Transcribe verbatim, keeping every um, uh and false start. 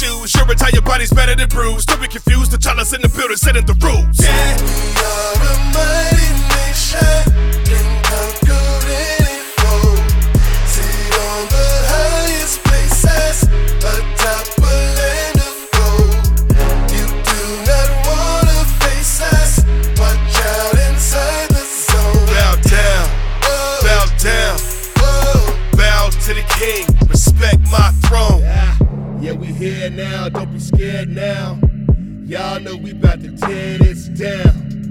shoes. Your entire body's battered and bruised. Don't be confused, the T'Challa's in the building, setting the rules. Yeah, we are a mighty nation, can conquer any foe. Sit on the highest places, atop a land of gold. You do not wanna face us, watch out inside the zone. Bow down, Whoa, bow down, whoa. bow to the king, respect my throne. Yeah, yeah, we here now, don't be scared now. Y'all know we bout to tear this down.